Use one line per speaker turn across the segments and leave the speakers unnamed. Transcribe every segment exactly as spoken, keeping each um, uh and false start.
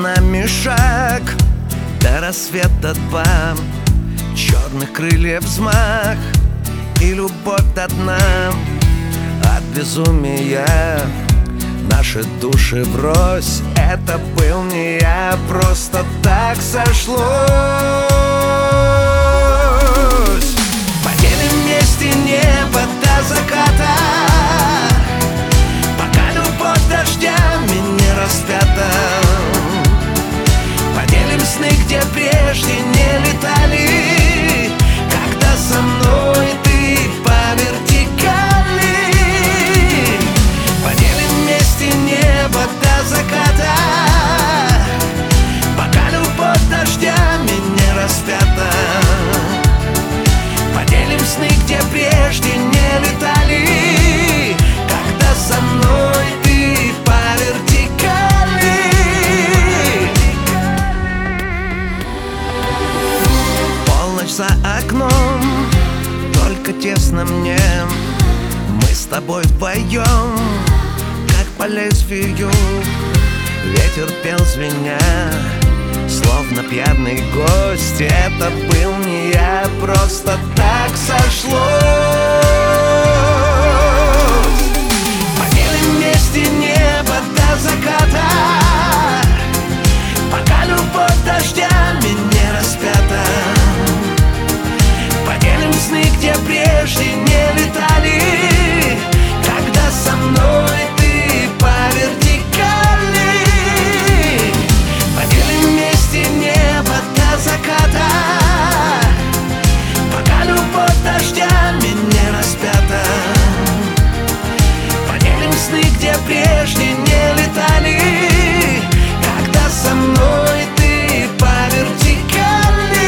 нами шаг до рассвета два, черных крыльев взмах и любовь до дна. От безумия наши души врозь. Это был не я, просто так сошлось. Поделим вместе небо до заката, пока любовь дождями не распята. Поделим сны, где прежде не летали, когда со мной ты по вертикали. Поделим вместе небо до заката, пока любовь дождями не распята. Поделим сны, где прежде не летали, когда со мной ты по вертикали. Полночь за окном, только тесно мне. Мы с тобой вдвоем, как по лезвию. Ветер пел звеня, словно пьяный гость. Это был не я, просто так сошлось. Поделим вместе небо до заката, пока любовь дождями не распята. Поделим сны, где прежде не летали, когда со мной ты по вертикали. Поделим вместе небо до заката, пока любовь дождями не распята. Поделим сны, где прежде не летали, когда со мной ты по вертикали.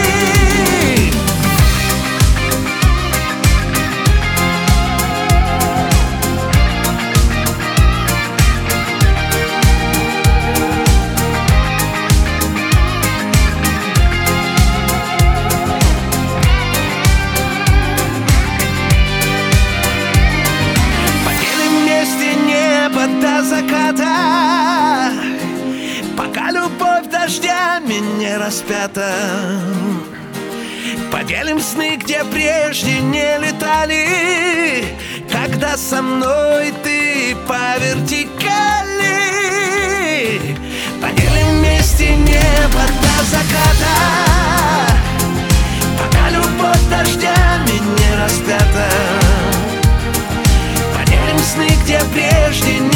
До заката, пока любовь дождями не распята. Поделим сны, где прежде не летали, когда со мной ты по вертикали. Поделим вместе небо до заката, пока любовь дождями не распята. Поделим сны, где прежде не